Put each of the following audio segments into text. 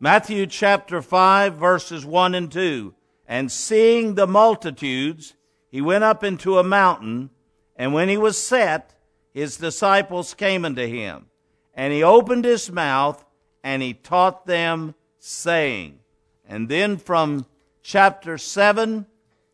Matthew chapter 5, verses 1 and 2. And seeing the multitudes, he went up into a mountain, and when he was set, his disciples came unto him. And he opened his mouth, and he taught them, saying. And then from chapter 7,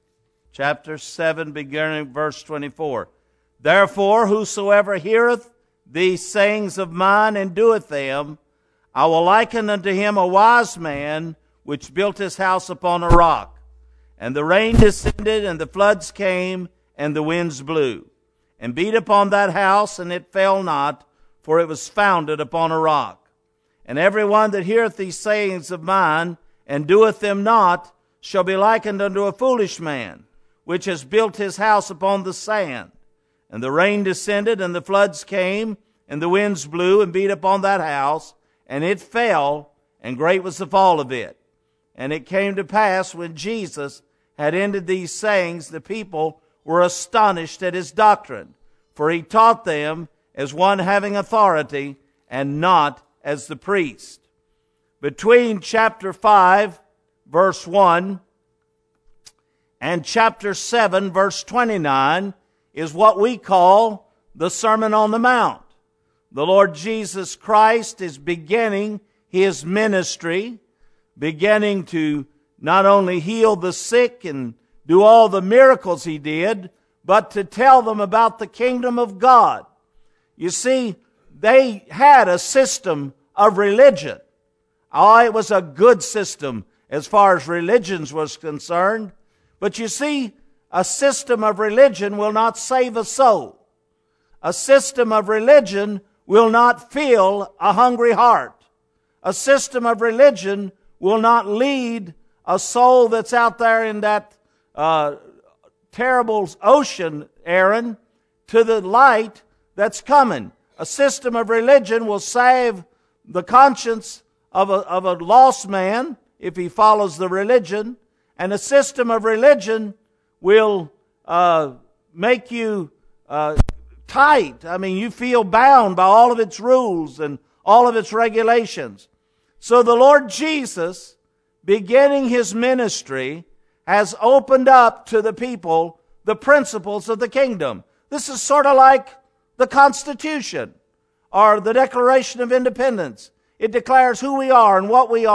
beginning at verse 24. Therefore, whosoever heareth these sayings of mine and doeth them, I will liken unto him a wise man which built his house upon a rock. And the rain descended, and the floods came, and the winds blew, and beat upon that house, and it fell not, for it was founded upon a rock. And every one that heareth these sayings of mine, and doeth them not, shall be likened unto a foolish man, which has built his house upon the sand. And the rain descended, and the floods came, and the winds blew, and beat upon that house, and it fell, and great was the fall of it. And it came to pass, when Jesus had ended these sayings, the people were astonished at his doctrine, for he taught them as one having authority, and not as the priest. Between chapter 5, verse 1, and chapter 7, verse 29, is what we call the Sermon on the Mount. The Lord Jesus Christ is beginning his ministry, beginning to not only heal the sick and do all the miracles he did, but to tell them about the kingdom of God. You see, they had a system of religion. Oh, it was a good system as far as religions was concerned. But you see, a system of religion will not save a soul. A system of religion will not fill a hungry heart. A system of religion will not lead a soul that's out there in that terrible ocean, Aaron, to the light that's coming. A system of religion will save the conscience of a lost man if he follows the religion. And a system of religion will make you tight. I mean, you feel bound by all of its rules and all of its regulations. So the Lord Jesus, beginning his ministry, has opened up to the people the principles of the kingdom. This is sort of like the Constitution or the Declaration of Independence. It declares who we are and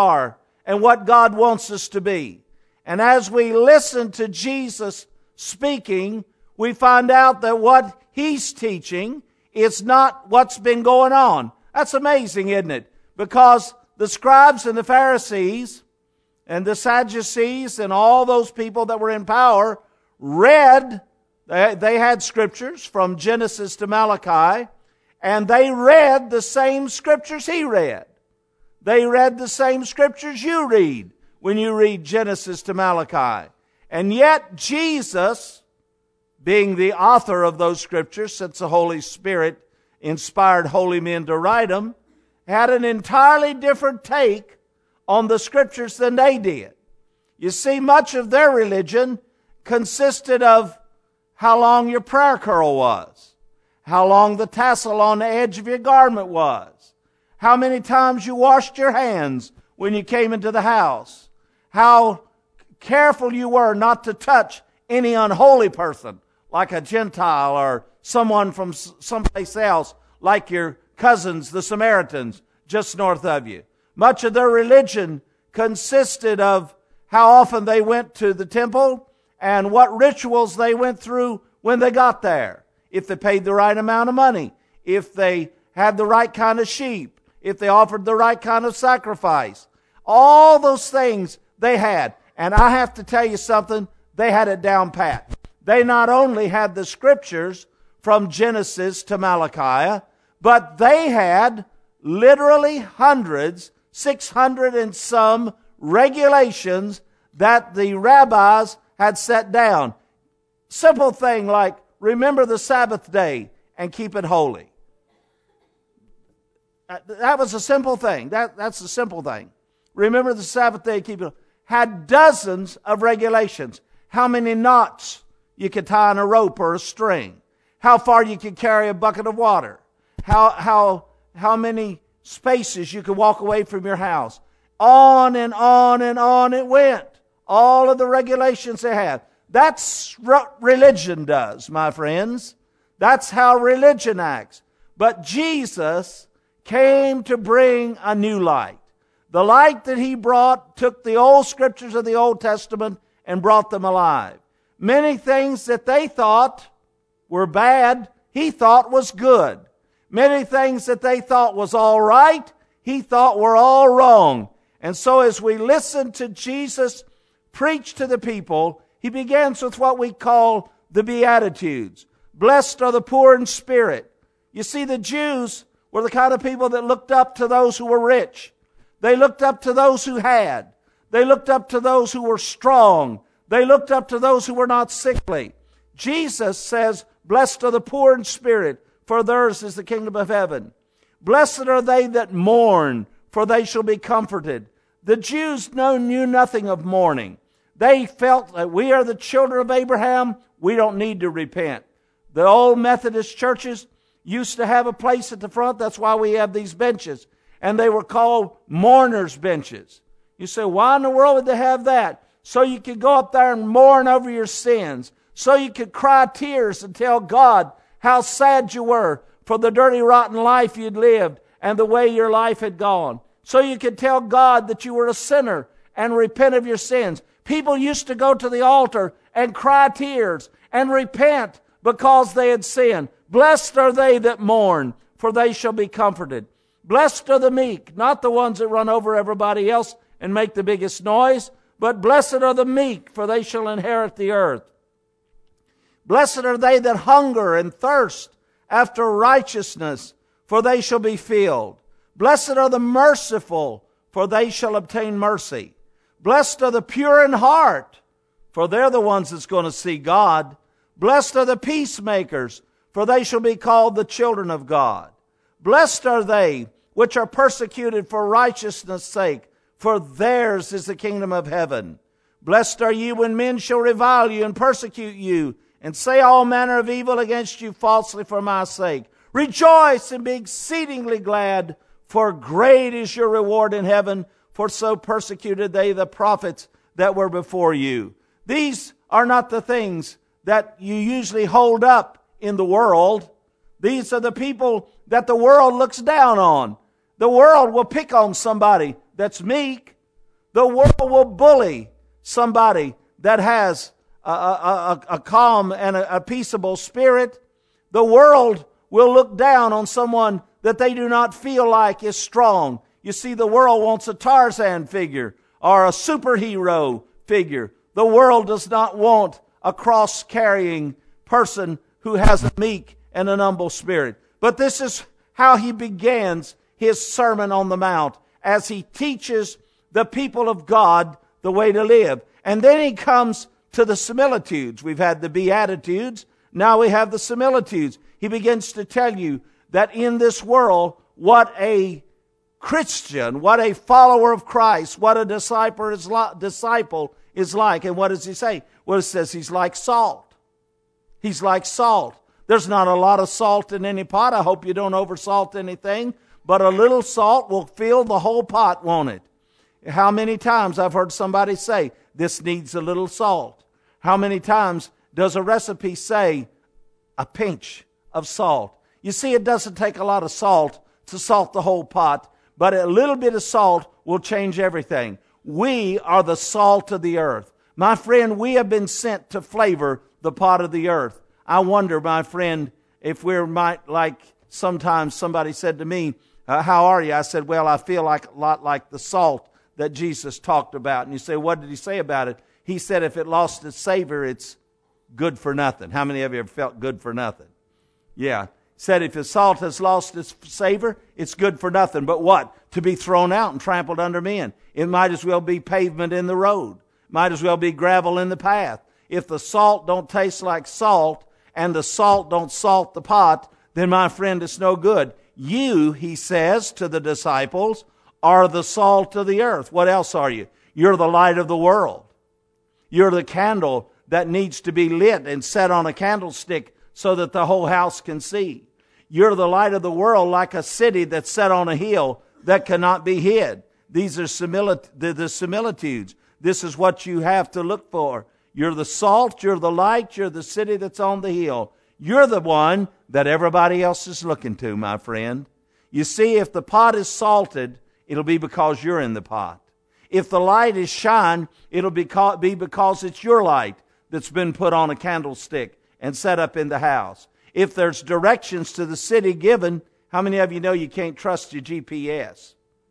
what God wants us to be. And as we listen to Jesus speaking, we find out that what he's teaching is not what's been going on. That's amazing, isn't it? Because the scribes and the Pharisees and the Sadducees and all those people that were in power read, they had scriptures from Genesis to Malachi, and they read the same scriptures he read. They read the same scriptures you read when you read Genesis to Malachi. And yet Jesus, being the author of those scriptures, since the Holy Spirit inspired holy men to write them, had an entirely different take on the scriptures than they did. You see, much of their religion consisted of how long your prayer curl was, how long the tassel on the edge of your garment was, how many times you washed your hands when you came into the house, how careful you were not to touch any unholy person, like a Gentile or someone from someplace else, like your cousins, the Samaritans, just north of you. Much of their religion consisted of how often they went to the temple and what rituals they went through when they got there. If they paid the right amount of money, if they had the right kind of sheep, if they offered the right kind of sacrifice. All those things they had. And I have to tell you something, they had it down pat. They not only had the scriptures from Genesis to Malachi, but they had literally hundreds, 600 and some regulations that the rabbis had set down. Simple thing like, remember the Sabbath day and keep it holy. That was a simple thing. That's a simple thing. Remember the Sabbath day, keep it holy. Had dozens of regulations. How many knots you could tie on a rope or a string. How far you could carry a bucket of water. How many spaces you could walk away from your house. On and on and on it went. All of the regulations they had. That's what religion does, my friends. That's how religion acts. But Jesus came to bring a new light. The light that he brought took the old scriptures of the Old Testament and brought them alive. Many things that they thought were bad, he thought was good. Many things that they thought was all right, he thought were all wrong. And so as we listen to Jesus preach to the people, he begins with what we call the Beatitudes. Blessed are the poor in spirit. You see, the Jews were the kind of people that looked up to those who were rich. They looked up to those who had. They looked up to those who were strong. They looked up to those who were not sickly. Jesus says, blessed are the poor in spirit, for theirs is the kingdom of heaven. Blessed are they that mourn, for they shall be comforted. The Jews knew nothing of mourning. They felt that we are the children of Abraham. We don't need to repent. The old Methodist churches used to have a place at the front. That's why we have these benches. And they were called mourners' benches. You say, why in the world would they have that? So you could go up there and mourn over your sins. So you could cry tears and tell God how sad you were for the dirty, rotten life you'd lived and the way your life had gone. So you could tell God that you were a sinner and repent of your sins. People used to go to the altar and cry tears and repent because they had sinned. Blessed are they that mourn, for they shall be comforted. Blessed are the meek, not the ones that run over everybody else and make the biggest noise, but blessed are the meek, for they shall inherit the earth. Blessed are they that hunger and thirst after righteousness, for they shall be filled. Blessed are the merciful, for they shall obtain mercy. Blessed are the pure in heart, for they're the ones that's going to see God. Blessed are the peacemakers, for they shall be called the children of God. Blessed are they which are persecuted for righteousness' sake, for theirs is the kingdom of heaven. Blessed are you when men shall revile you and persecute you, and say all manner of evil against you falsely for my sake. Rejoice and be exceedingly glad, for great is your reward in heaven, for so persecuted they the prophets that were before you. These are not the things that you usually hold up in the world. These are the people that the world looks down on. The world will pick on somebody that's meek. The world will bully somebody that has a calm and a peaceable spirit. The world will look down on someone that they do not feel like is strong. You see, the world wants a Tarzan figure or a superhero figure. The world does not want a cross-carrying person who has a meek and an humble spirit. But this is how he begins his Sermon on the Mount, as he teaches the people of God the way to live. And then he comes to the similitudes. We've had the Beatitudes. Now we have the similitudes. He begins to tell you that in this world, what a Christian, what a follower of Christ, what a disciple is like. And what does he say? Well, it says he's like salt. He's like salt. There's not a lot of salt in any pot. I hope you don't oversalt anything. But a little salt will fill the whole pot, won't it? How many times I've heard somebody say, this needs a little salt. How many times does a recipe say a pinch of salt? You see, it doesn't take a lot of salt to salt the whole pot, but a little bit of salt will change everything. We are the salt of the earth. My friend, we have been sent to flavor the pot of the earth. I wonder, my friend, if we're like sometimes somebody said to me, how are you? I said, well, I feel like a lot like the salt that Jesus talked about. And you say, what did he say about it? He said, if it lost its savor, it's good for nothing. How many of you ever felt good for nothing? Yeah. Said if the salt has lost its savor, it's good for nothing. But what? To be thrown out and trampled under men. It might as well be pavement in the road. Might as well be gravel in the path. If the salt don't taste like salt and the salt don't salt the pot, then my friend, it's no good. You, he says to the disciples, are the salt of the earth. What else are you? You're the light of the world. You're the candle that needs to be lit and set on a candlestick so that the whole house can see. You're the light of the world, like a city that's set on a hill that cannot be hid. These are the similitudes. This is what you have to look for. You're the salt, you're the light, you're the city that's on the hill. You're the one that everybody else is looking to, my friend. You see, if the pot is salted, it'll be because you're in the pot. If the light is shine, it'll be because it's your light that's been put on a candlestick and set up in the house. If there's directions to the city given, how many of you know you can't trust your GPS?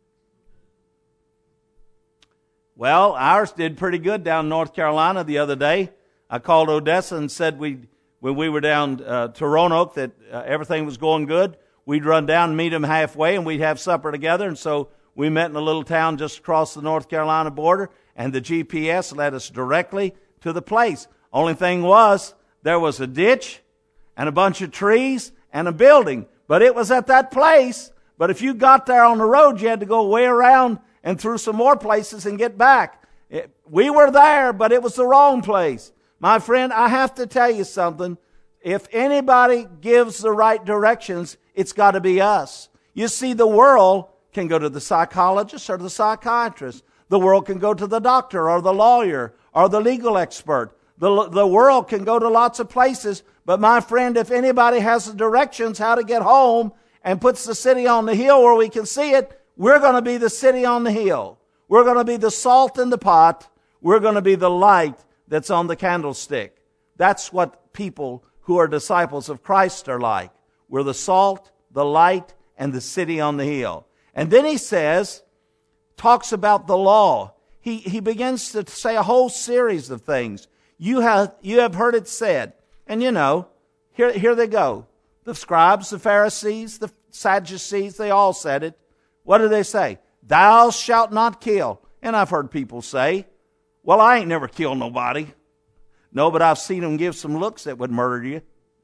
Well, ours did pretty good down in North Carolina the other day. I called Odessa and said when we were down to Roanoke that everything was going good. We'd run down and meet them halfway, and we'd have supper together. And so we met in a little town just across the North Carolina border, and the GPS led us directly to the place. Only thing was, there was a ditch and a bunch of trees and a building. But it was at that place. But if you got there on the road, you had to go way around and through some more places and get back. We were there, but it was the wrong place. My friend, I have to tell you something. If anybody gives the right directions, it's got to be us. You see, the world can go to the psychologist or the psychiatrist. The world can go to the doctor or the lawyer or the legal expert. The world can go to lots of places. But my friend, if anybody has the directions how to get home and puts the city on the hill where we can see it, we're going to be the city on the hill. We're going to be the salt in the pot. We're going to be the light that's on the candlestick. That's what people who are disciples of Christ are like. We're the salt, the light, and the city on the hill. And then he talks about the law. He begins to say a whole series of things. You have heard it said. And you know, here they go. The scribes, the Pharisees, the Sadducees, they all said it. What do they say? Thou shalt not kill. And I've heard people say, well, I ain't never killed nobody. No, but I've seen them give some looks that would murder you.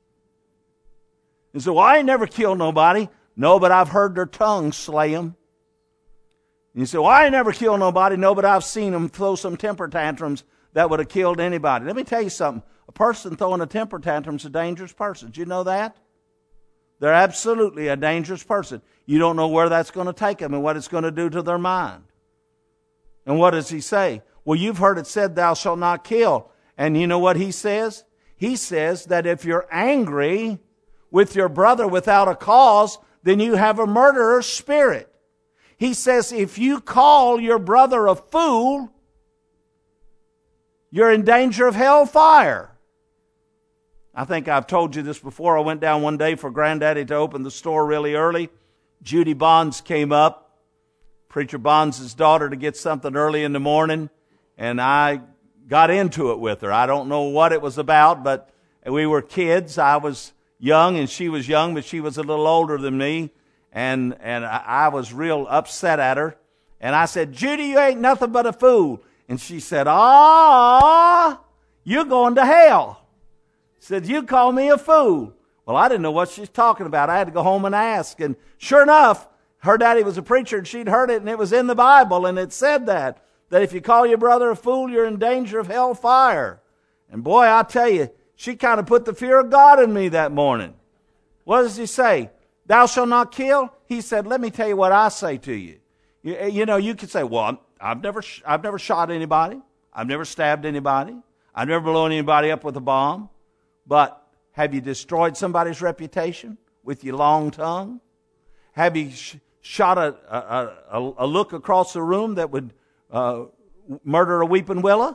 And so, well, I ain't never killed nobody. No, but I've heard their tongues slay them. And you say, well, I ain't never killed nobody. No, but I've seen them throw some temper tantrums that would have killed anybody. Let me tell you something. A person throwing a temper tantrum is a dangerous person. Did you know that? They're absolutely a dangerous person. You don't know where that's going to take them and what it's going to do to their mind. And what does he say? Well, you've heard it said, thou shalt not kill. And you know what he says? He says that if you're angry with your brother without a cause, then you have a murderer's spirit. He says if you call your brother a fool, you're in danger of hellfire. I think I've told you this before. I went down one day for Granddaddy to open the store really early. Judy Bonds came up, Preacher Bonds' daughter, to get something early in the morning, and I got into it with her. I don't know what it was about, but we were kids. I was young and she was young, but she was a little older than me, and I was real upset at her. And I said, Judy, you ain't nothing but a fool. And she said, you're going to hell. Said, you call me a fool. Well, I didn't know what she's talking about. I had to go home and ask. And sure enough, her daddy was a preacher and she'd heard it, and it was in the Bible, and it said that if you call your brother a fool, you're in danger of hellfire. And boy, I tell you, she kind of put the fear of God in me that morning. What does he say? Thou shalt not kill? He said, let me tell you what I say to you. You know, you could say, well, I've never shot anybody. I've never stabbed anybody. I've never blown anybody up with a bomb. But have you destroyed somebody's reputation with your long tongue? Have you shot a look across the room that would murder a weeping willow?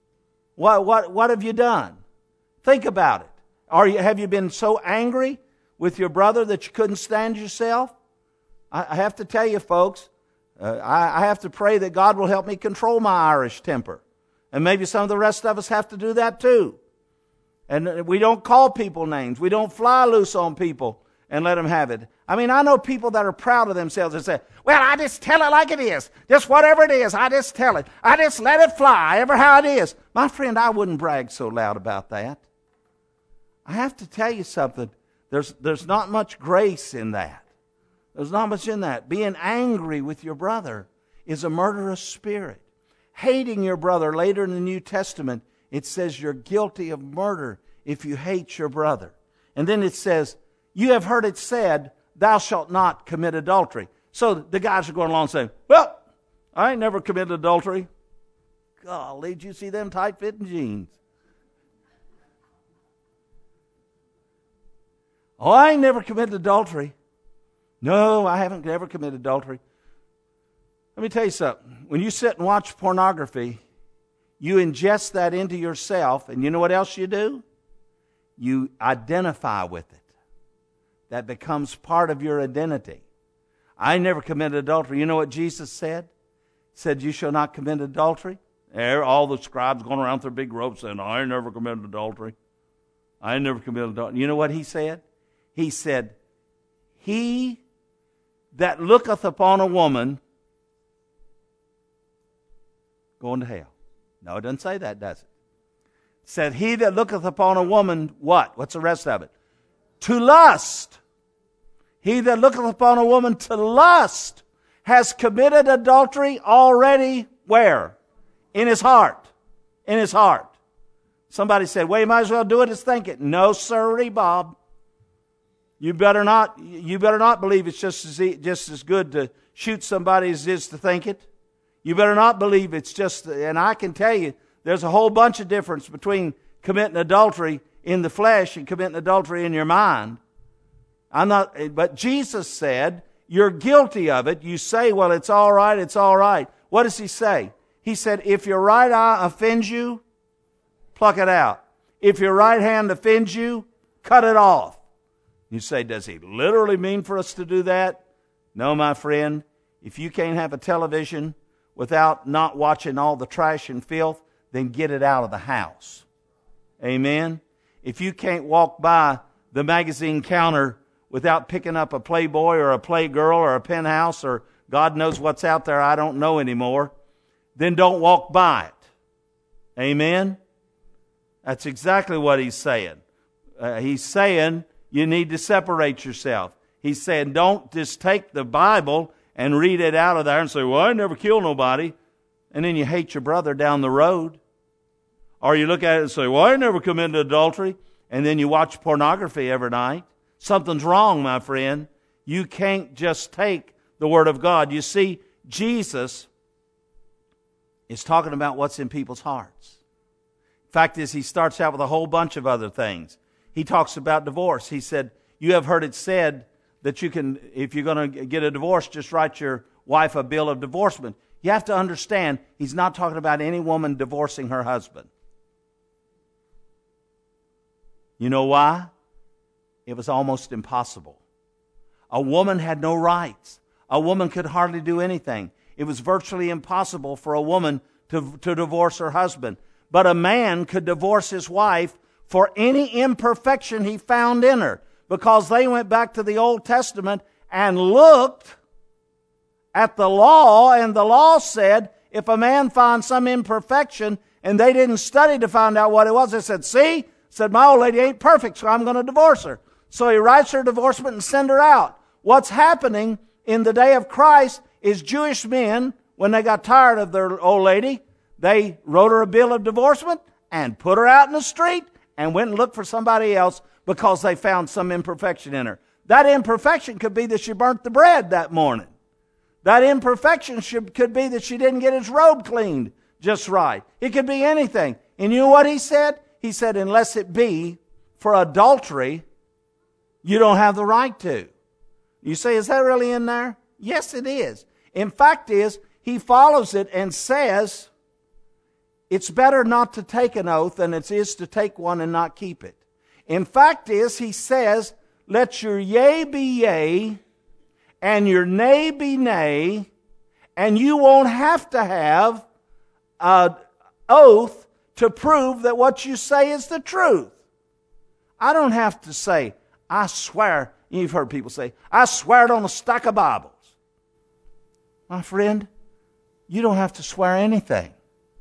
What have you done? Think about it. Have you been so angry with your brother that you couldn't stand yourself? I have to tell you, folks, I have to pray that God will help me control my Irish temper. And maybe some of the rest of us have to do that too. And we don't call people names. We don't fly loose on people and let them have it. I mean, I know people that are proud of themselves and say, well, I just tell it like it is. Just whatever it is, I just tell it. I just let it fly, ever how it is. My friend, I wouldn't brag so loud about that. I have to tell you something. There's not much grace in that. There's not much in that. Being angry with your brother is a murderous spirit. Hating your brother, later in the New Testament, it says you're guilty of murder if you hate your brother. And then it says, you have heard it said, thou shalt not commit adultery. So the guys are going along saying, well, I ain't never committed adultery. Golly, did you see them tight-fitting jeans? Oh, I ain't never committed adultery. No, I haven't ever committed adultery. Let me tell you something. When you sit and watch pornography, you ingest that into yourself, and you know what else you do? You identify with it. That becomes part of your identity. I never committed adultery. You know what Jesus said? He said, you shall not commit adultery. All the scribes going around with their big robes saying, I never committed adultery. I never committed adultery. You know what he said? He said, he that looketh upon a woman going to hell. No, it doesn't say that, does it? It said, he that looketh upon a woman, what? What's the rest of it? To lust. He that looketh upon a woman to lust has committed adultery already where? In his heart. In his heart. Somebody said, well, you might as well do it as think it. No, sirree, Bob. You better not believe it's just as good to shoot somebody as it is to think it. You better not believe it's just, and I can tell you, there's a whole bunch of difference between committing adultery in the flesh and committing adultery in your mind. But Jesus said, you're guilty of it. You say, well, it's all right, it's all right. What does he say? He said, if your right eye offends you, pluck it out. If your right hand offends you, cut it off. You say, does he literally mean for us to do that? No, my friend. If you can't have a television without not watching all the trash and filth, then get it out of the house. Amen? If you can't walk by the magazine counter without picking up a Playboy or a Playgirl or a Penthouse or God knows what's out there, I don't know anymore, then don't walk by it. Amen? That's exactly what he's saying. He's saying you need to separate yourself. He's saying don't just take the Bible and read it out of there and say, well, I never killed nobody. And then you hate your brother down the road. Or you look at it and say, well, I never committed adultery. And then you watch pornography every night. Something's wrong, my friend. You can't just take the Word of God. You see, Jesus is talking about what's in people's hearts. Fact is, he starts out with a whole bunch of other things. He talks about divorce. He said, you have heard it said that you can, if you're going to get a divorce, just write your wife a bill of divorcement. You have to understand, he's not talking about any woman divorcing her husband. You know why? It was almost impossible. A woman had no rights. A woman could hardly do anything. It was virtually impossible for a woman to divorce her husband. But a man could divorce his wife for any imperfection he found in her, because they went back to the Old Testament and looked at the law, and the law said if a man finds some imperfection and they didn't study to find out what it was, they said, see, said my old lady ain't perfect, so I'm going to divorce her. So he writes her a divorcement and send her out. What's happening in the day of Christ is Jewish men, when they got tired of their old lady, they wrote her a bill of divorcement and put her out in the street and went and looked for somebody else because they found some imperfection in her. That imperfection could be that she burnt the bread that morning. That imperfection could be that she didn't get his robe cleaned just right. It could be anything. And you know what he said? He said, unless it be for adultery, you don't have the right to. You say, is that really in there? Yes, it is. In fact is, he follows it and says, it's better not to take an oath than it is to take one and not keep it. In fact is, he says, let your yea be yea and your nay be nay, and you won't have to have an oath to prove that what you say is the truth. I don't have to say, I swear. You've heard people say, I swear it on a stack of Bibles. My friend, you don't have to swear anything.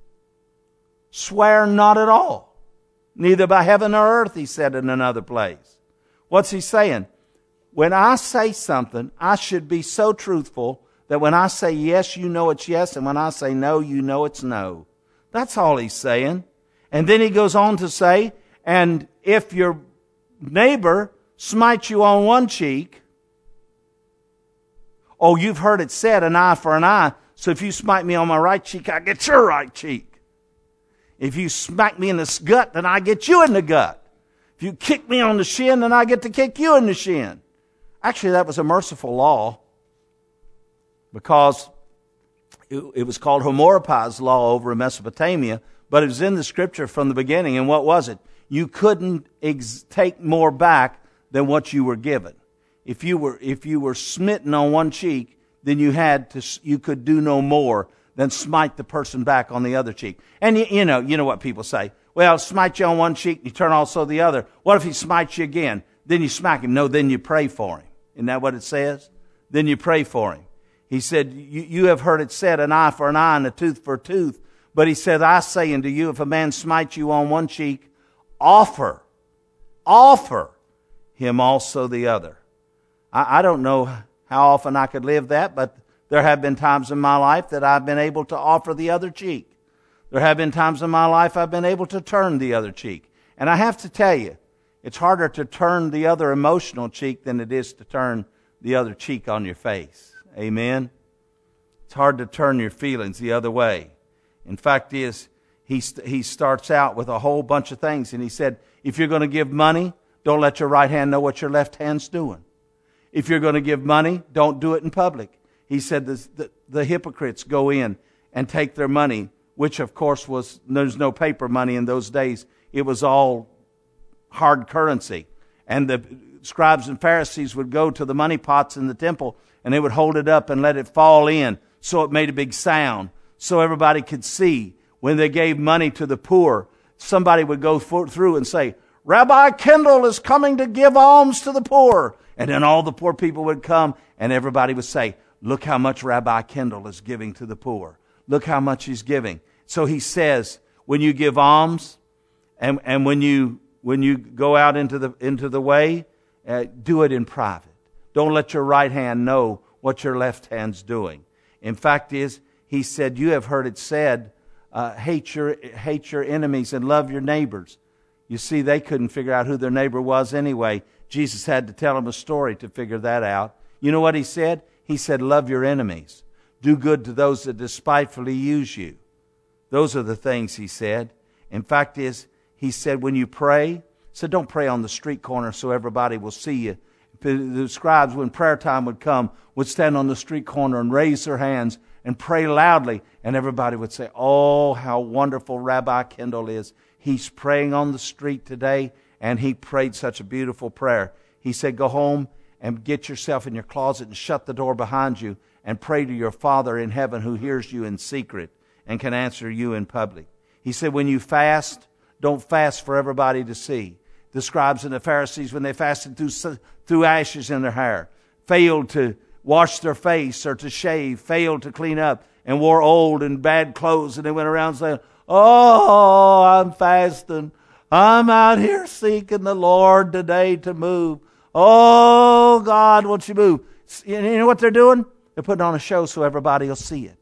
Swear not at all. Neither by heaven or earth, he said in another place. What's he saying? When I say something, I should be so truthful that when I say yes, you know it's yes, and when I say no, you know it's no. That's all he's saying. And then he goes on to say, and if your neighbor smites you on one cheek, oh, you've heard it said, an eye for an eye. So if you smite me on my right cheek, I get your right cheek. If you smack me in the gut, then I get you in the gut. If you kick me on the shin, then I get to kick you in the shin. Actually, that was a merciful law because it was called Hammurabi's law over in Mesopotamia, but it was in the scripture from the beginning. And what was it? You couldn't take more back than what you were given. If you were smitten on one cheek, then you could do no more than smite the person back on the other cheek. And you know what people say. Well, smite you on one cheek, you turn also the other. What if he smites you again? Then you smack him. No, then you pray for him. Isn't that what it says? Then you pray for him. He said, you have heard it said, an eye for an eye and a tooth for a tooth. But he said, I say unto you, if a man smite you on one cheek, offer him also the other. I don't know how often I could live that, but there have been times in my life that I've been able to offer the other cheek. There have been times in my life I've been able to turn the other cheek. And I have to tell you, it's harder to turn the other emotional cheek than it is to turn the other cheek on your face. Amen? It's hard to turn your feelings the other way. In fact, he starts out with a whole bunch of things. And he said, if you're going to give money, don't let your right hand know what your left hand's doing. If you're going to give money, don't do it in public. He said the hypocrites go in and take their money, which of course there's no paper money in those days. It was all hard currency. And the scribes and Pharisees would go to the money pots in the temple and they would hold it up and let it fall in so it made a big sound so everybody could see. When they gave money to the poor, somebody would go through and say, Rabbi Kendall is coming to give alms to the poor. And then all the poor people would come and everybody would say, look how much Rabbi Kendall is giving to the poor. Look how much he's giving. So he says, when you give alms and when you go out into the way, do it in private. Don't let your right hand know what your left hand's doing. In fact, he said, you have heard it said, hate your enemies and love your neighbors. You see, they couldn't figure out who their neighbor was anyway. Jesus had to tell them a story to figure that out. You know what he said? He said, love your enemies. Do good to those that despitefully use you. Those are the things he said. In fact, he said, when you pray, so don't pray on the street corner so everybody will see you. The scribes, when prayer time would come, would stand on the street corner and raise their hands and pray loudly. And everybody would say, oh, how wonderful Rabbi Kendall is. He's praying on the street today, and he prayed such a beautiful prayer. He said, go home and get yourself in your closet and shut the door behind you and pray to your Father in heaven who hears you in secret and can answer you in public. He said, when you fast, don't fast for everybody to see. The scribes and the Pharisees, when they fasted, threw ashes in their hair, failed to wash their face or to shave, failed to clean up, and wore old and bad clothes. And they went around saying, oh, I'm fasting. I'm out here seeking the Lord today to move. Oh, God, won't you move? You know what they're doing? They're putting on a show so everybody will see it.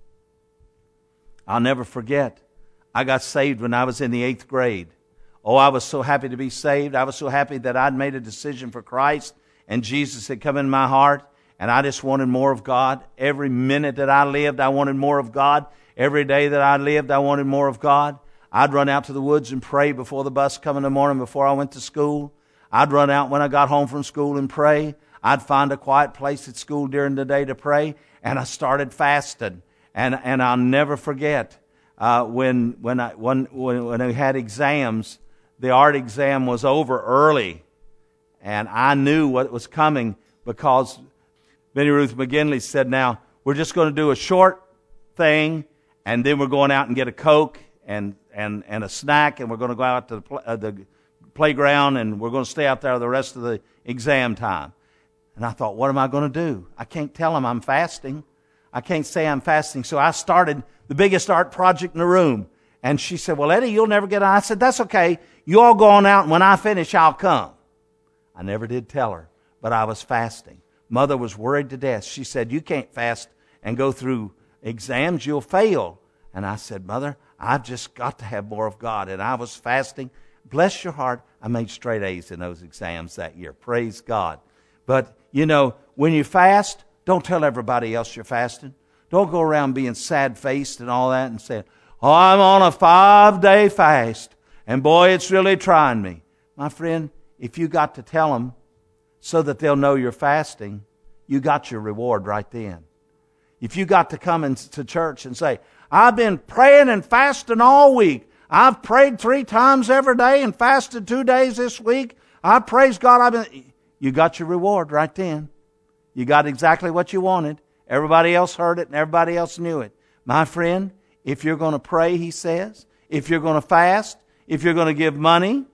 I'll never forget. I got saved when I was in the 8th grade. Oh, I was so happy to be saved. I was so happy that I'd made a decision for Christ and Jesus had come in my heart, and I just wanted more of God. Every minute that I lived, I wanted more of God. Every day that I lived, I wanted more of God. I'd run out to the woods and pray before the bus come in the morning before I went to school. I'd run out when I got home from school and pray. I'd find a quiet place at school during the day to pray, and I started fasting. And I'll never forget when I had exams. The art exam was over early, and I knew what was coming because Benny Ruth McGinley said, now, we're just going to do a short thing, and then we're going out and get a Coke and a snack, and we're going to go out to the playground, and we're going to stay out there the rest of the exam time. And I thought, what am I going to do? I can't tell them I'm fasting. I can't say I'm fasting. So I started the biggest art project in the room. And she said, well, Eddie, you'll never get on. I said, that's okay. You all go on out, and when I finish, I'll come. I never did tell her, but I was fasting. Mother was worried to death. She said, you can't fast and go through exams. You'll fail. And I said, Mother, I've just got to have more of God. And I was fasting. Bless your heart. I made straight A's in those exams that year. Praise God. But, you know, when you fast, don't tell everybody else you're fasting. Don't go around being sad-faced and all that and saying, oh, I'm on a 5-day fast, and boy, it's really trying me. My friend, if you got to tell them so that they'll know you're fasting, you got your reward right then. If you got to come into church and say, I've been praying and fasting all week. I've prayed 3 times every day and fasted 2 days this week. I praise God. You got your reward right then. You got exactly what you wanted. Everybody else heard it and everybody else knew it. My friend, if you're going to pray, he says, if you're going to fast, if you're going to give money,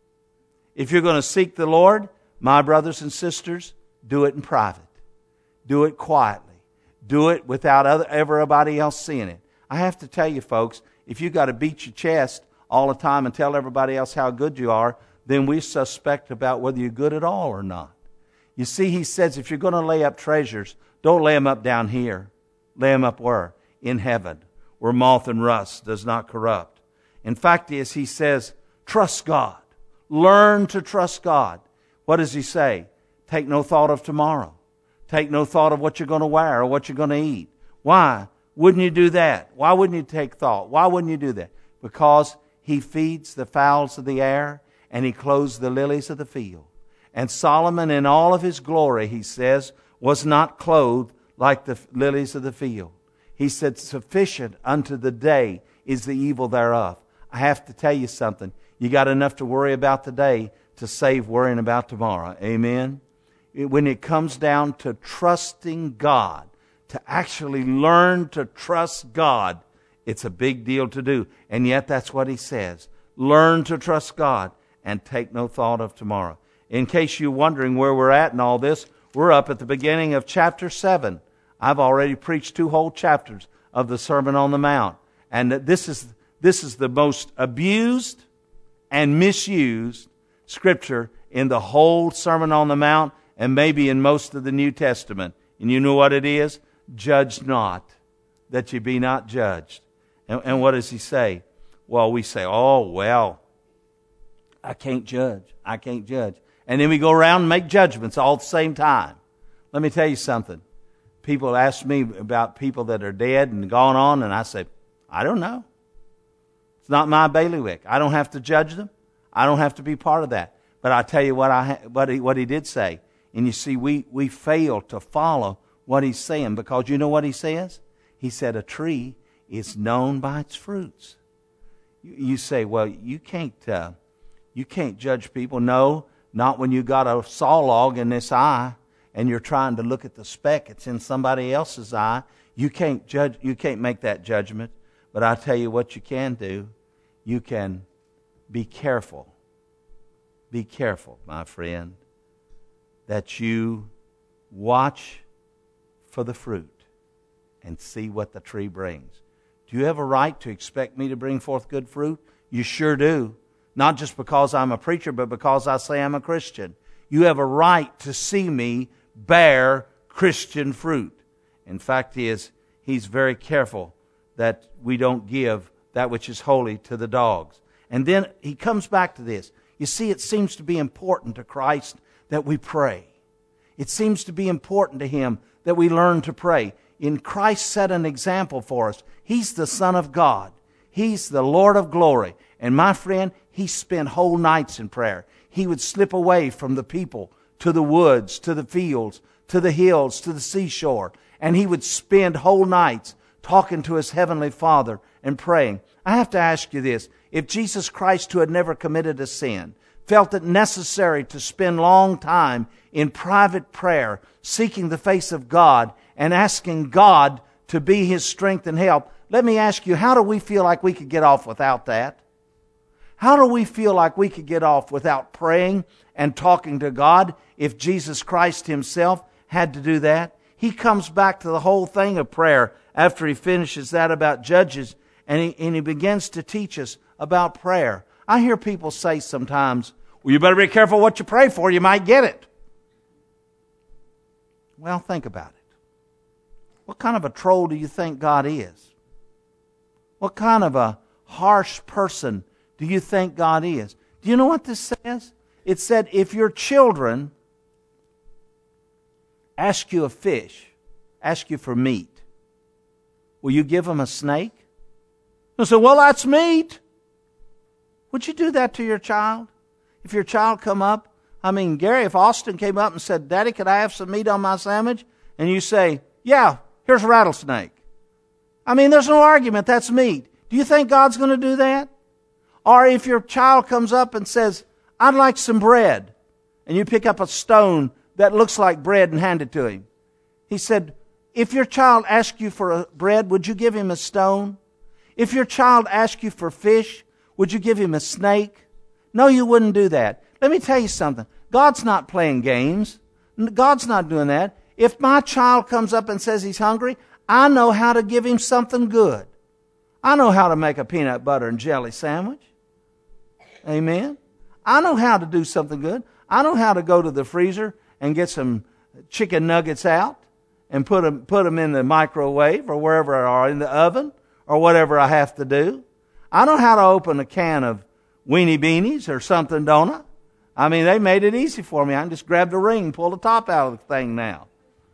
if you're going to seek the Lord, my brothers and sisters, do it in private. Do it quietly. Do it without everybody else seeing it. I have to tell you, folks, if you got to beat your chest all the time and tell everybody else how good you are, then we suspect about whether you're good at all or not. You see, he says, if you're going to lay up treasures, don't lay them up down here. Lay them up where? In heaven, where moth and rust does not corrupt. In fact, he says, trust God. Learn to trust God. What does he say? Take no thought of tomorrow. Take no thought of what you're going to wear or what you're going to eat. Why wouldn't you do that? Why wouldn't you take thought? Why wouldn't you do that? Because he feeds the fowls of the air and he clothes the lilies of the field. And Solomon in all of his glory, he says, was not clothed like the lilies of the field. He said, sufficient unto the day is the evil thereof. I have to tell you something. You got enough to worry about today to save worrying about tomorrow. Amen? When it comes down to trusting God, to actually learn to trust God, it's a big deal to do. And yet that's what he says. Learn to trust God and take no thought of tomorrow. In case you're wondering where we're at in all this, we're up at the beginning of chapter 7. I've already preached 2 whole chapters of the Sermon on the Mount. And this is the most abused and misused scripture in the whole Sermon on the Mount and maybe in most of the New Testament. And you know what it is? Judge not, that you be not judged. And what does he say? Well, we say, oh, well, I can't judge. I can't judge. And then we go around and make judgments all at the same time. Let me tell you something. People ask me about people that are dead and gone on, and I say, I don't know. It's not my bailiwick. I don't have to judge them. I don't have to be part of that. But I tell you what he did say. And you see, we fail to follow what he's saying, because you know what he says? He said a tree is known by its fruits. You say, well, you can't judge people. No, not when you got a saw log in this eye and you're trying to look at the speck that's in somebody else's eye. You can't judge. You can't make that judgment. But I tell you what you can do. You can be careful. Be careful, my friend, that you watch for the fruit and see what the tree brings. Do you have a right to expect me to bring forth good fruit? You sure do. Not just because I'm a preacher, but because I say I'm a Christian. You have a right to see me bear Christian fruit. In fact, he's very careful that we don't give that which is holy to the dogs. And then he comes back to this. You see, it seems to be important to Christ that we pray. It seems to be important to him that we learn to pray. And Christ set an example for us. He's the Son of God. He's the Lord of glory. And my friend, he spent whole nights in prayer. He would slip away from the people to the woods, to the fields, to the hills, to the seashore. And he would spend whole nights talking to his heavenly Father and praying. I have to ask you this. If Jesus Christ, who had never committed a sin, felt it necessary to spend long time in private prayer, seeking the face of God and asking God to be his strength and help, let me ask you, how do we feel like we could get off without that? How do we feel like we could get off without praying and talking to God if Jesus Christ himself had to do that? He comes back to the whole thing of prayer after he finishes that about Judges, and he begins to teach us about prayer. I hear people say sometimes, well, you better be careful what you pray for, you might get it. Well, think about it. What kind of a troll do you think God is? What kind of a harsh person do you think God is? Do you know what this says? It said, if your children ask you a fish, ask you for meat, will you give him a snake? They'll say, well, that's meat. Would you do that to your child? If your child come up, Gary, if Austin came up and said, Daddy, could I have some meat on my sandwich? And you say, yeah, here's a rattlesnake. There's no argument, that's meat. Do you think God's going to do that? Or if your child comes up and says, I'd like some bread, and you pick up a stone that looks like bread and hand it to him. He said, if your child asks you for bread, would you give him a stone? If your child asks you for fish, would you give him a snake? No, you wouldn't do that. Let me tell you something. God's not playing games. God's not doing that. If my child comes up and says he's hungry, I know how to give him something good. I know how to make a peanut butter and jelly sandwich. Amen. I know how to do something good. I know how to go to the freezer and get some chicken nuggets out and put them in the microwave or wherever, or in the oven or whatever I have to do. I know how to open a can of Weenie Beanies or something, don't I? They made it easy for me. I can just grab the ring and pull the top out of the thing now.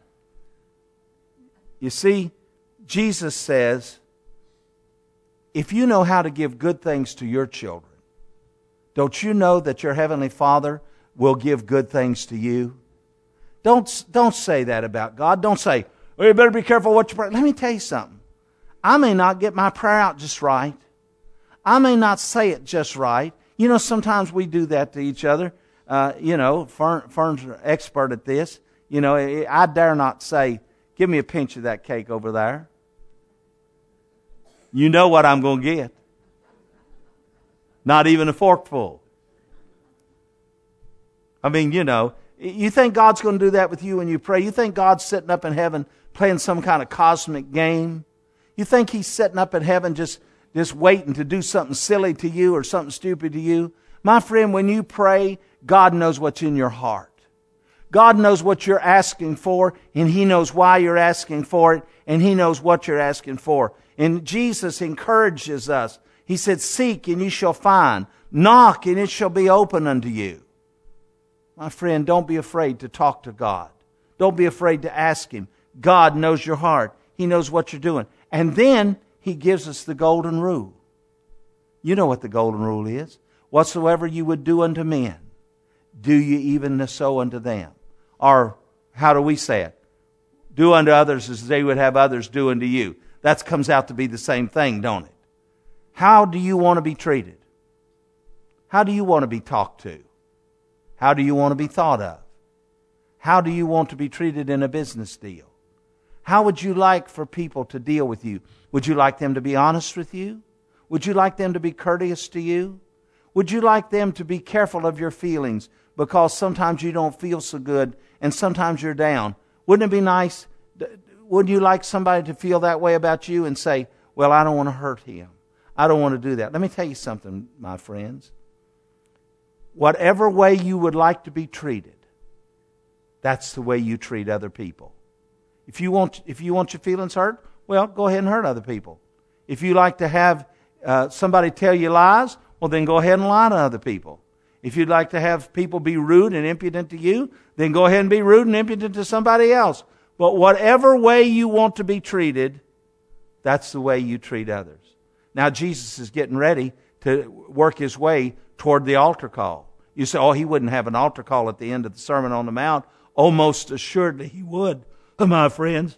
You see, Jesus says, if you know how to give good things to your children, don't you know that your Heavenly Father will give good things to you? Don't say that about God. Don't say, well, you better be careful what you pray. Let me tell you something. I may not get my prayer out just right. I may not say it just right. Sometimes we do that to each other. Fern's an expert at this. I dare not say, give me a pinch of that cake over there. You know what I'm going to get. Not even a forkful. You think God's going to do that with you when you pray? You think God's sitting up in heaven playing some kind of cosmic game? You think He's sitting up in heaven just waiting to do something silly to you or something stupid to you? My friend, when you pray, God knows what's in your heart. God knows what you're asking for, and He knows why you're asking for it, and He knows what you're asking for. And Jesus encourages us. He said, seek and you shall find. Knock and it shall be open unto you. My friend, don't be afraid to talk to God. Don't be afraid to ask Him. God knows your heart. He knows what you're doing. And then He gives us the golden rule. You know what the golden rule is. Whatsoever you would do unto men, do you even so unto them. Or how do we say it? Do unto others as they would have others do unto you. That comes out to be the same thing, don't it? How do you want to be treated? How do you want to be talked to? How do you want to be thought of? How do you want to be treated in a business deal? How would you like for people to deal with you? Would you like them to be honest with you? Would you like them to be courteous to you? Would you like them to be careful of your feelings because sometimes you don't feel so good and sometimes you're down? Wouldn't it be nice? Wouldn't you like somebody to feel that way about you and say, well, I don't want to hurt him. I don't want to do that. Let me tell you something, my friends. Whatever way you would like to be treated, that's the way you treat other people. If you want your feelings hurt, well, go ahead and hurt other people. If you like to have somebody tell you lies, well, then go ahead and lie to other people. If you'd like to have people be rude and impudent to you, then go ahead and be rude and impudent to somebody else. But whatever way you want to be treated, that's the way you treat others. Now, Jesus is getting ready to work His way toward the altar call. You say, oh, He wouldn't have an altar call at the end of the Sermon on the Mount. Oh, most assuredly He would, my friends.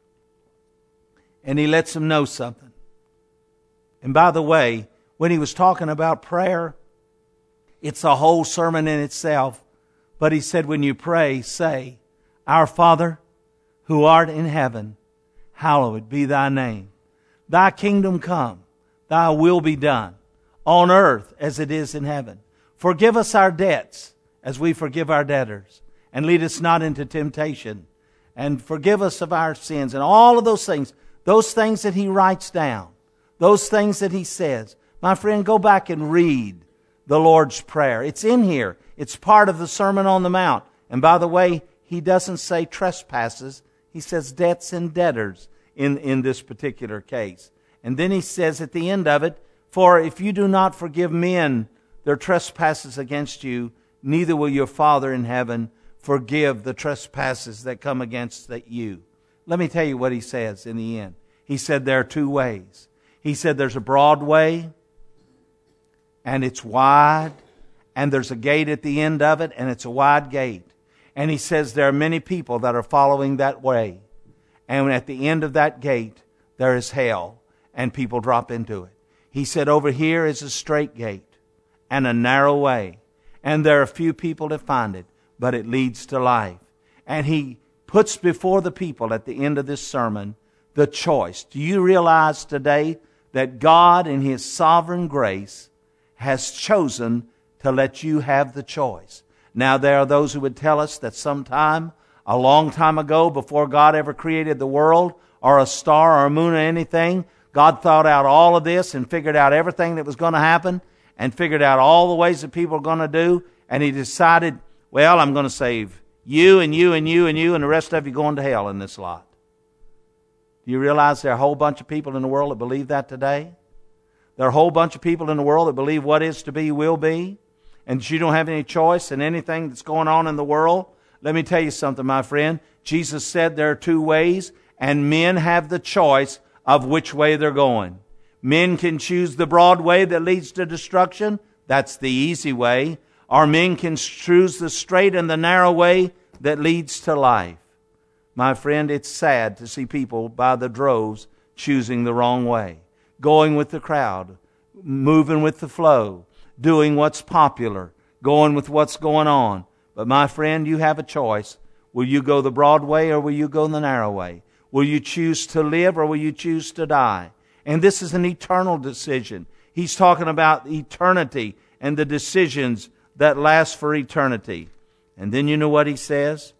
And He lets them know something. And by the way, when He was talking about prayer, it's a whole sermon in itself. But He said, when you pray, say, Our Father, who art in heaven, hallowed be Thy name. Thy kingdom come, Thy will be done, on earth as it is in heaven. Forgive us our debts as we forgive our debtors. And lead us not into temptation. And forgive us of our sins. And all of those things that He writes down, those things that He says. My friend, go back and read the Lord's Prayer. It's in here. It's part of the Sermon on the Mount. And by the way, He doesn't say trespasses. He says debts and debtors in this particular case. And then He says at the end of it, for if you do not forgive men their trespasses against you, neither will your Father in heaven forgive the trespasses that come against you. Let me tell you what He says in the end. He said there are two ways. He said there's a broad way, and it's wide, and there's a gate at the end of it, and it's a wide gate. And he says there are many people that are following that way. And at the end of that gate, there is hell, and people drop into it. He said over here is a straight gate and a narrow way. And there are few people that find it, but it leads to life. And he puts before the people at the end of this sermon the choice. Do you realize today that God in His sovereign grace has chosen to let you have the choice? Now there are those who would tell us that sometime, a long time ago, before God ever created the world, or a star or a moon or anything, God thought out all of this and figured out everything that was going to happen and figured out all the ways that people are going to do, and He decided, well, I'm going to save you and you and you and you and the rest of you going to hell in this lot. Do you realize there are a whole bunch of people in the world that believe that today? There are a whole bunch of people in the world that believe what is to be will be, and that you don't have any choice in anything that's going on in the world. Let me tell you something, my friend. Jesus said there are two ways, and men have the choice of which way they're going. Men can choose the broad way that leads to destruction. That's the easy way. Or men can choose the straight and the narrow way that leads to life. My friend, it's sad to see people by the droves choosing the wrong way, going with the crowd, moving with the flow, doing what's popular, going with what's going on. But my friend, you have a choice. Will you go the broad way or will you go the narrow way? Will you choose to live or will you choose to die? And this is an eternal decision. He's talking about eternity and the decisions that last for eternity. And then you know what he says?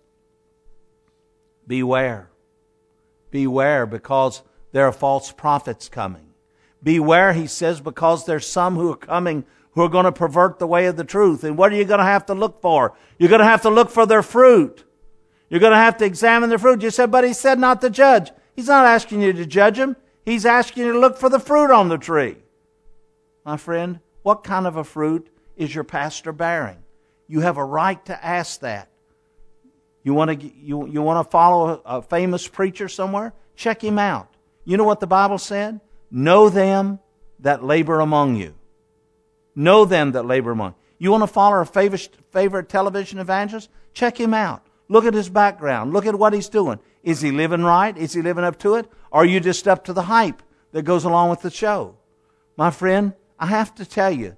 Beware. Beware, because there are false prophets coming. Beware, he says, because there's some who are coming who are going to pervert the way of the truth. And what are you going to have to look for? You're going to have to look for their fruit. You're going to have to examine their fruit. You said, but he said not to judge. He's not asking you to judge them. He's asking you to look for the fruit on the tree. My friend, what kind of a fruit is your pastor bearing? You have a right to ask that. You want to follow a famous preacher somewhere? Check him out. You know what the Bible said? Know them that labor among you. Know them that labor among you. You want to follow a favorite television evangelist? Check him out. Look at his background. Look at what he's doing. Is he living right? Is he living up to it? Or are you just up to the hype that goes along with the show? My friend, I have to tell you,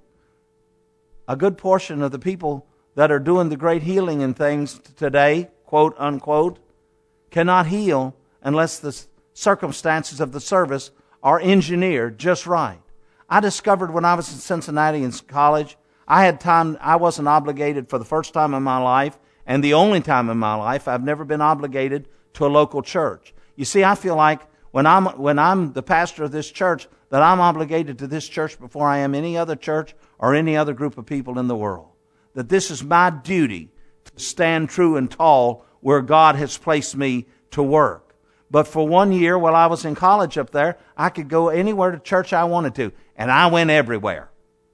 a good portion of the people that are doing the great healing and things today, quote unquote, cannot heal unless the circumstances of the service are engineered just right. I discovered when I was in Cincinnati in college, I had time, I wasn't obligated for the first time in my life, and the only time in my life I've never been obligated to a local church. You see, I feel like when I'm the pastor of this church, that I'm obligated to this church before I am any other church or any other group of people in the world. That this is my duty to stand true and tall where God has placed me to work. But for 1 year while I was in college up there, I could go anywhere to church I wanted to. And I went everywhere.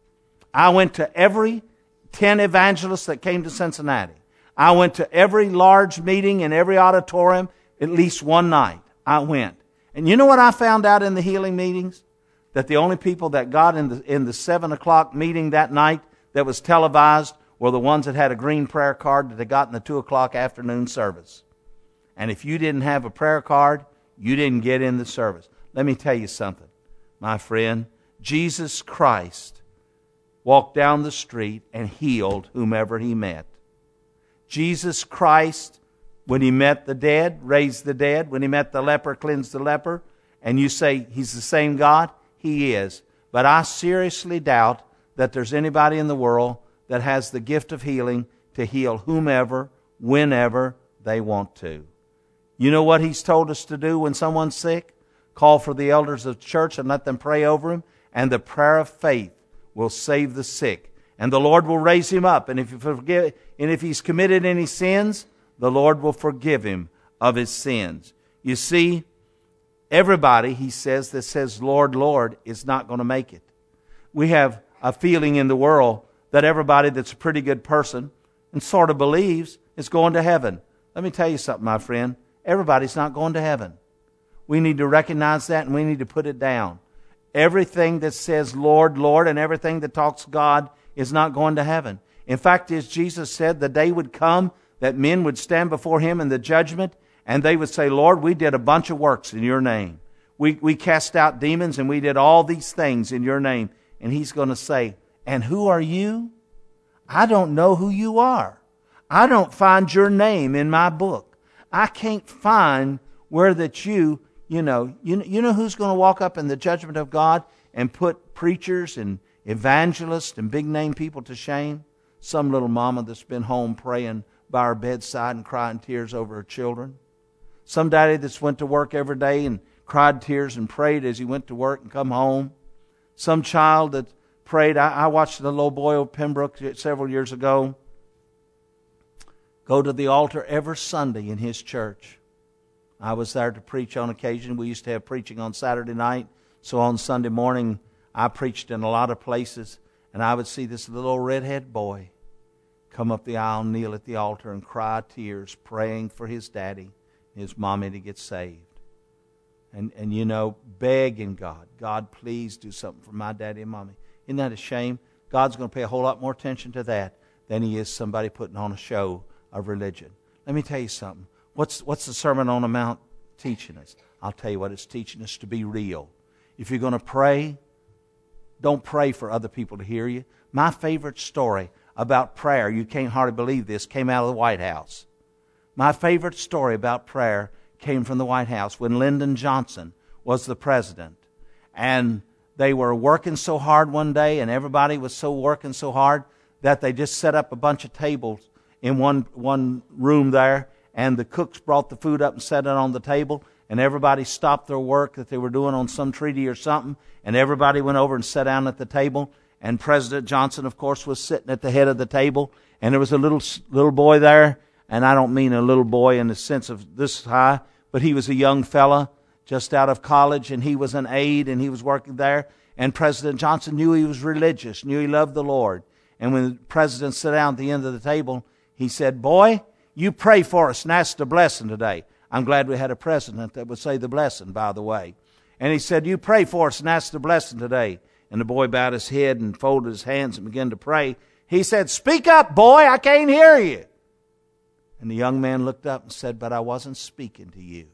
I went to every 10 evangelists that came to Cincinnati. I went to every large meeting in every auditorium at least one night. I went. And you know what I found out in the healing meetings? That the only people that got in the 7 o'clock meeting that night that was televised were the ones that had a green prayer card that they got in the 2 o'clock afternoon service. And if you didn't have a prayer card, you didn't get in the service. Let me tell you something, my friend. Jesus Christ walked down the street and healed whomever he met. Jesus Christ, when he met the dead, raised the dead. When he met the leper, cleansed the leper. And you say he's the same God? He is. But I seriously doubt that there's anybody in the world that has the gift of healing to heal whomever, whenever they want to. You know what he's told us to do when someone's sick? Call for the elders of the church and let them pray over him. And the prayer of faith will save the sick. And the Lord will raise him up. And if he's committed any sins, the Lord will forgive him of his sins. You see, everybody, he says, that says, Lord, Lord, is not going to make it. We have a feeling in the world that everybody that's a pretty good person and sort of believes is going to heaven. Let me tell you something, my friend. Everybody's not going to heaven. We need to recognize that and we need to put it down. Everything that says Lord, Lord, and everything that talks God is not going to heaven. In fact, as Jesus said, the day would come that men would stand before Him in the judgment and they would say, Lord, we did a bunch of works in Your name. We cast out demons and we did all these things in Your name. And He's going to say, and who are you? I don't know who you are. I don't find your name in my book. I can't find where that you know who's going to walk up in the judgment of God and put preachers and evangelists and big name people to shame? Some little mama that's been home praying by her bedside and crying tears over her children. Some daddy that's went to work every day and cried tears and prayed as he went to work and come home. Some child that prayed. I watched the little boy of Pembroke several years ago go to the altar every Sunday in his church. I was there to preach on occasion. We used to have preaching on Saturday night. So on Sunday morning, I preached in a lot of places. And I would see this little redhead boy come up the aisle, kneel at the altar, and cry tears, praying for his daddy, his mommy to get saved. And begging God, God, please do something for my daddy and mommy. Isn't that a shame? God's going to pay a whole lot more attention to that than He is somebody putting on a show of religion. Let me tell you something. What's the Sermon on the Mount teaching us? I'll tell you what it's teaching us: to be real. If you're going to pray, don't pray for other people to hear you. My favorite story about prayer, you can't hardly believe this, came out of the White House. My favorite story about prayer came from the White House when Lyndon Johnson was the president. And they were working so hard one day, and everybody was working so hard that they just set up a bunch of tables in one room there, and the cooks brought the food up and set it on the table, and everybody stopped their work that they were doing on some treaty or something, and everybody went over and sat down at the table, and President Johnson, of course, was sitting at the head of the table, and there was a little boy there, and I don't mean a little boy in the sense of this high, but he was a young fella just out of college, and he was an aide, and he was working there, and President Johnson knew he was religious, knew he loved the Lord. And when the president sat down at the end of the table, he said, "Boy, you pray for us and ask the blessing today." I'm glad we had a president that would say the blessing, by the way. And he said, "You pray for us and ask the blessing today." And the boy bowed his head and folded his hands and began to pray. He said, "Speak up, boy, I can't hear you." And the young man looked up and said, "But I wasn't speaking to you."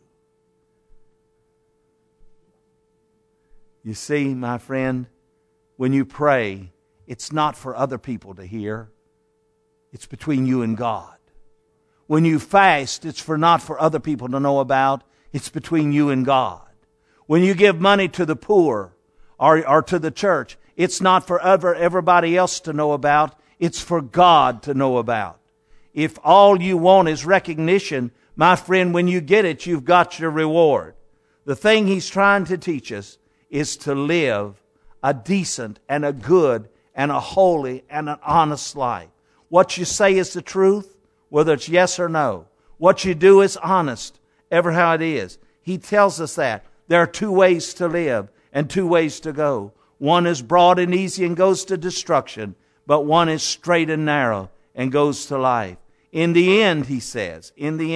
You see, my friend, when you pray, it's not for other people to hear. It's between you and God. When you fast, it's not for other people to know about. It's between you and God. When you give money to the poor or to the church, it's not for everybody else to know about. It's for God to know about. If all you want is recognition, my friend, when you get it, you've got your reward. The thing He's trying to teach us is to live a decent and a good and a holy and an honest life. What you say is the truth, whether it's yes or no. What you do is honest, ever how it is. He tells us that. There are two ways to live and two ways to go. One is broad and easy and goes to destruction, but one is straight and narrow and goes to life. In the end, he says,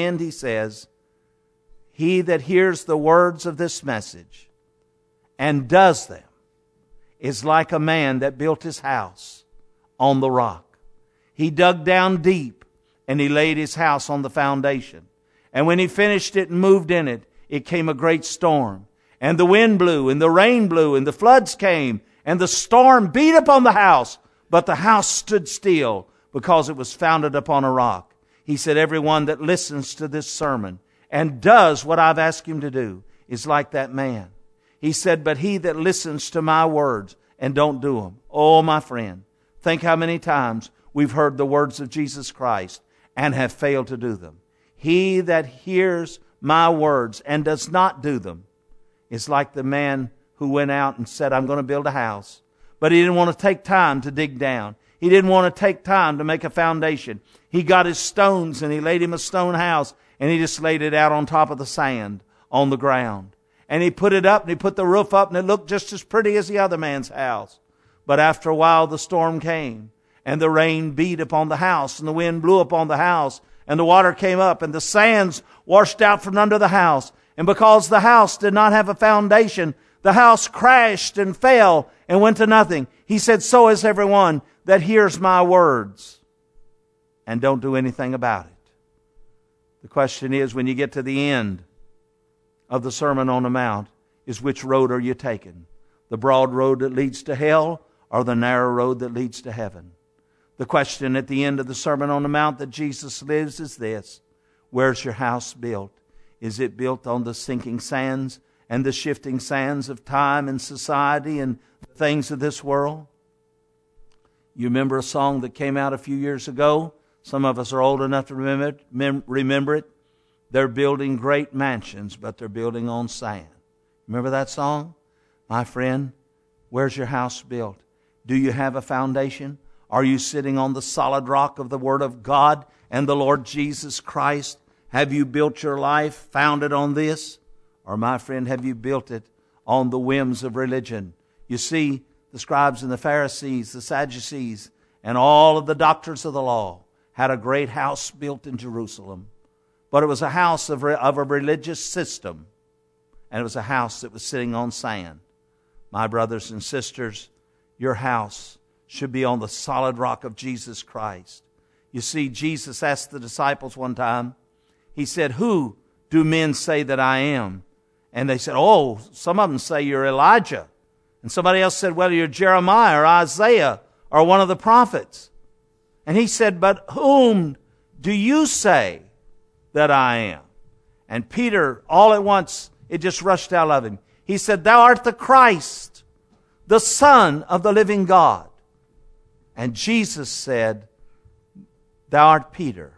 he that hears the words of this message and does them is like a man that built his house on the rock. He dug down deep and he laid his house on the foundation. And when he finished it and moved in it, it came a great storm. And the wind blew and the rain blew and the floods came and the storm beat upon the house. But the house stood still because it was founded upon a rock. He said, everyone that listens to this sermon and does what I've asked him to do is like that man. He said, but he that listens to my words and don't do them. Oh, my friend, think how many times we've heard the words of Jesus Christ and have failed to do them. He that hears my words and does not do them is like the man who went out and said, I'm going to build a house. But he didn't want to take time to dig down. He didn't want to take time to make a foundation. He got his stones and he laid him a stone house and he just laid it out on top of the sand on the ground. And he put it up and he put the roof up and it looked just as pretty as the other man's house. But after a while the storm came and the rain beat upon the house and the wind blew upon the house and the water came up and the sands washed out from under the house And because the house did not have a foundation, the house crashed and fell and went to nothing. He said, so is everyone that hears my words and don't do anything about it. The question is, when you get to the end of the Sermon on the Mount, is which road are you taking? The broad road that leads to hell or the narrow road that leads to heaven? The question at the end of the Sermon on the Mount that Jesus lives is this: where's your house built? Is it built on the sinking sands and the shifting sands of time and society and the things of this world? You remember a song that came out a few years ago? Some of us are old enough to remember it. They're building great mansions, but they're building on sand. Remember that song? My friend, where's your house built? Do you have a foundation? Are you sitting on the solid rock of the Word of God and the Lord Jesus Christ? Have you built your life founded on this? Or, my friend, have you built it on the whims of religion? You see, the scribes and the Pharisees, the Sadducees, and all of the doctors of the law had a great house built in Jerusalem. But it was a house of a religious system. And it was a house that was sitting on sand. My brothers and sisters, your house should be on the solid rock of Jesus Christ. You see, Jesus asked the disciples one time, He said, who do men say that I am? And they said, oh, some of them say you're Elijah. And somebody else said, well, you're Jeremiah or Isaiah or one of the prophets. And He said, but whom do you say that I am? And Peter, all at once, it just rushed out of him. He said, thou art the Christ, the Son of the living God. And Jesus said, thou art Peter.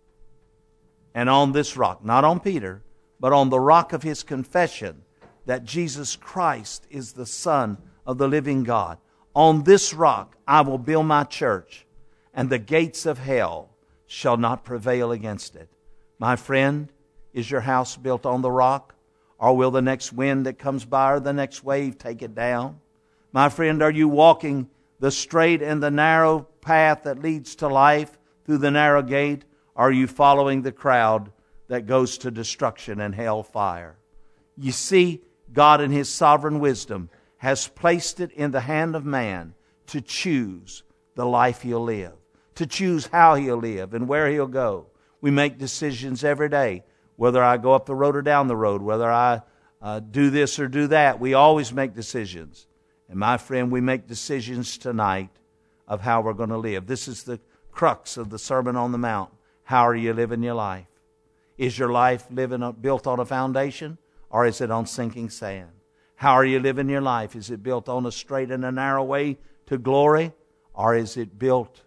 And on this rock, not on Peter, but on the rock of his confession that Jesus Christ is the Son of the living God, on this rock I will build my church, and the gates of hell shall not prevail against it. My friend, is your house built on the rock? Or will the next wind that comes by or the next wave take it down? My friend, are you walking the straight and the narrow path that leads to life through the narrow gate? Or are you following the crowd that goes to destruction and hellfire? You see, God in His sovereign wisdom has placed it in the hand of man to choose the life he'll live, to choose how he'll live and where he'll go. We make decisions every day, whether I go up the road or down the road, whether I do this or do that. We always make decisions. And my friend, we make decisions tonight of how we're going to live. This is the crux of the Sermon on the Mount. How are you living your life? Is your life built on a foundation, or is it on sinking sand? How are you living your life? Is it built on a straight and a narrow way to glory, or is it built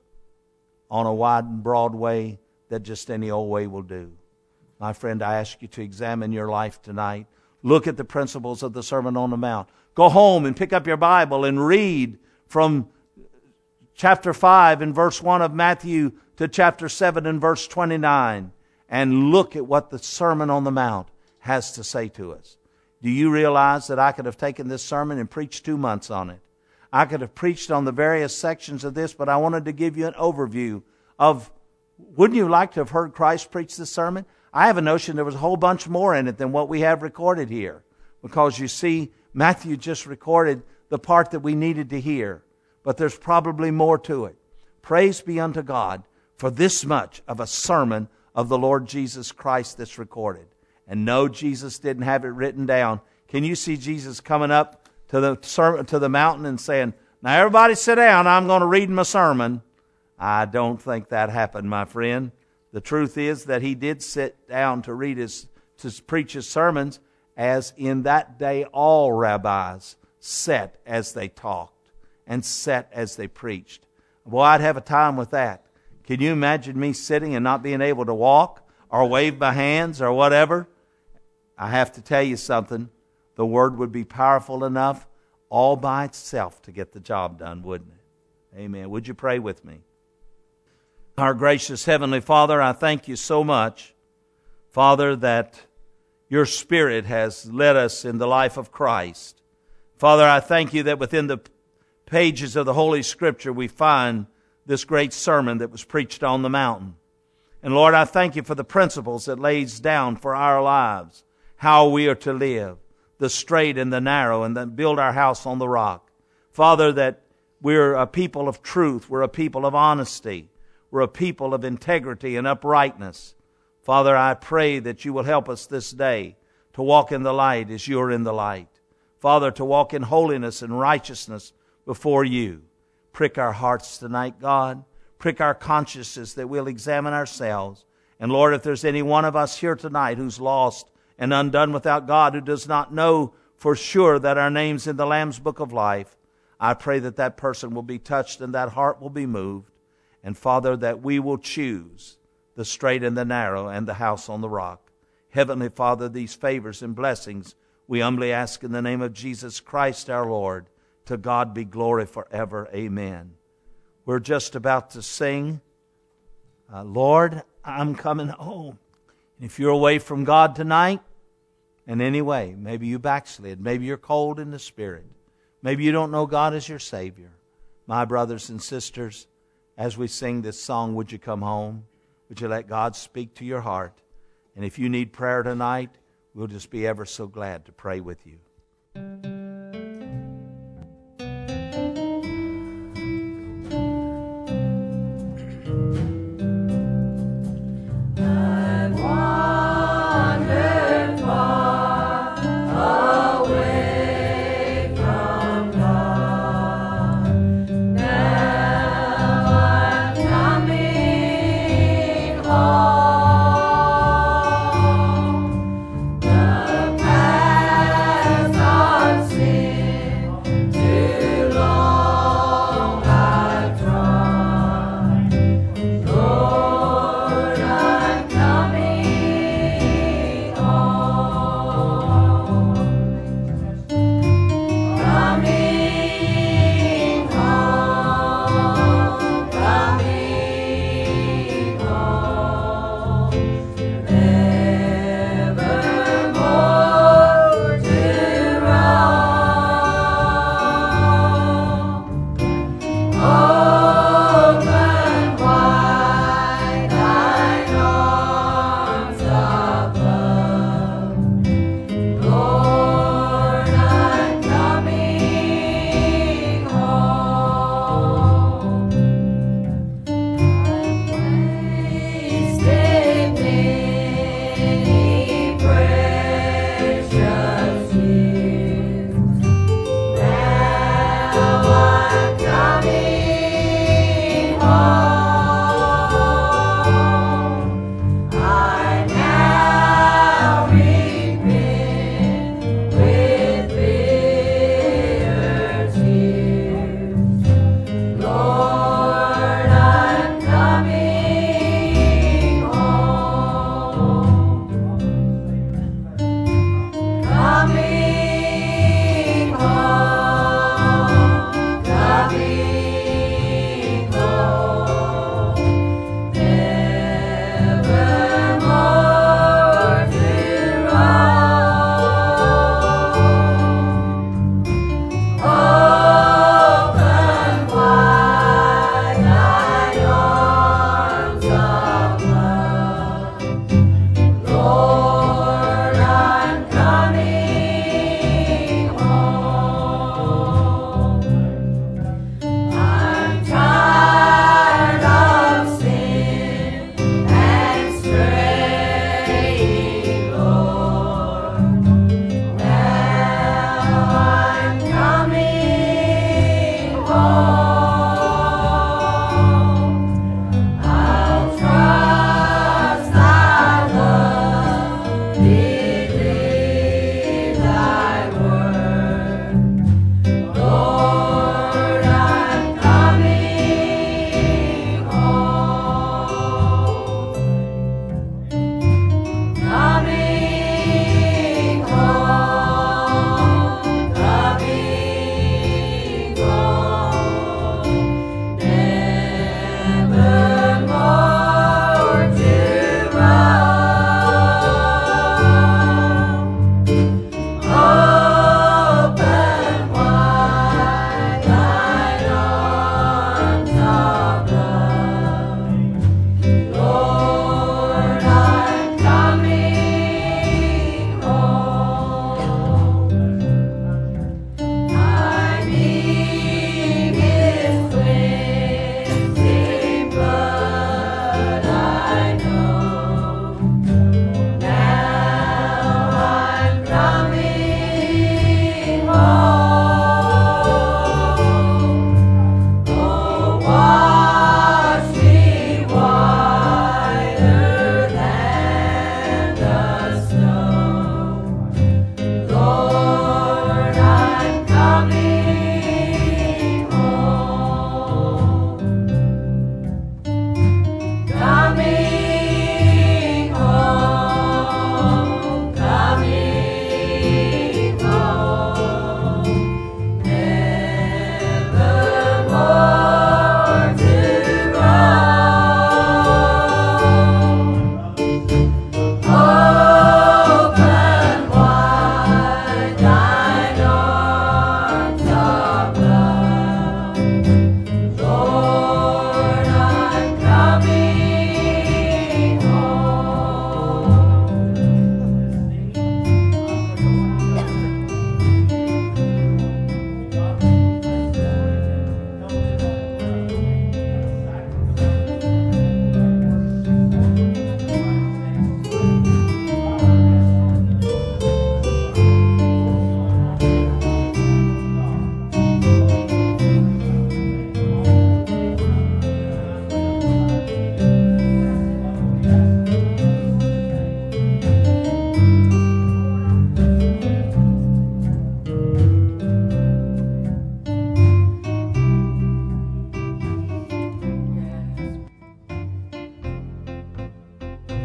on a wide and broad way that just any old way will do? My friend, I ask you to examine your life tonight. Look at the principles of the Sermon on the Mount. Go home and pick up your Bible and read from chapter 5 and verse 1 of Matthew to chapter 7 and verse 29. And look at what the Sermon on the Mount has to say to us. Do you realize that I could have taken this sermon and preached 2 months on it? I could have preached on the various sections of this, but I wanted to give you an overview of, wouldn't you like to have heard Christ preach this sermon? I have a notion there was a whole bunch more in it than what we have recorded here. Because you see, Matthew just recorded the part that we needed to hear. But there's probably more to it. Praise be unto God for this much of a sermon of the Lord Jesus Christ that's recorded. And no, Jesus didn't have it written down. Can you see Jesus coming up to the mountain and saying, now everybody sit down, I'm going to read my sermon? I don't think that happened, my friend. The truth is that He did sit down to preach His sermons, as in that day all rabbis sat as they talked and sat as they preached. Boy, I'd have a time with that. Can you imagine me sitting and not being able to walk or wave my hands or whatever? I have to tell you something. The Word would be powerful enough all by itself to get the job done, wouldn't it? Amen. Would you pray with me? Our gracious Heavenly Father, I thank You so much, Father, that Your Spirit has led us in the life of Christ. Father, I thank You that within the pages of the Holy Scripture we find this great sermon that was preached on the mountain. And Lord, I thank You for the principles that lays down for our lives. how we are to live, the straight and the narrow, and then build our house on the rock. Father, that we're a people of truth. We're a people of honesty. We're a people of integrity and uprightness. Father, I pray that you will help us this day to walk in the light as you're in the light. Father, to walk in holiness and righteousness before you. Prick our hearts tonight, God. Prick our consciences that we'll examine ourselves. And Lord, if there's any one of us here tonight who's lost and undone without God, who does not know for sure that our name's in the Lamb's Book of Life, I pray that that person will be touched and that heart will be moved. And Father, that we will choose the straight and the narrow and the house on the rock. Heavenly Father, these favors and blessings we humbly ask in the name of Jesus Christ our Lord. To God be glory forever. Amen. We're just about to sing, Lord, I'm coming home. If you're away from God tonight, in any way, maybe you backslid, maybe you're cold in the spirit, maybe you don't know God as your Savior. My brothers and sisters, as we sing this song, would you come home? Would you let God speak to your heart? And if you need prayer tonight, we'll just be ever so glad to pray with you. The past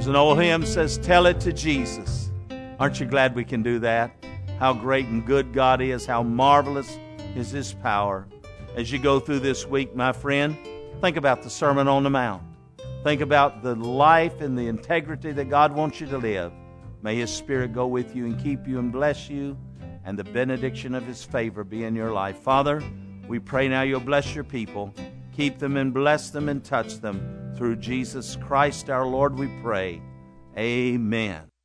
There's an old hymn that says, tell it to Jesus. Aren't you glad we can do that? How great and good God is, how marvelous is His power. As you go through this week, my friend, think about the Sermon on the Mount. Think about the life and the integrity that God wants you to live. May His Spirit go with you and keep you and bless you, and the benediction of His favor be in your life. Father, we pray now You'll bless Your people. Keep them and bless them and touch them. Through Jesus Christ our Lord we pray. Amen.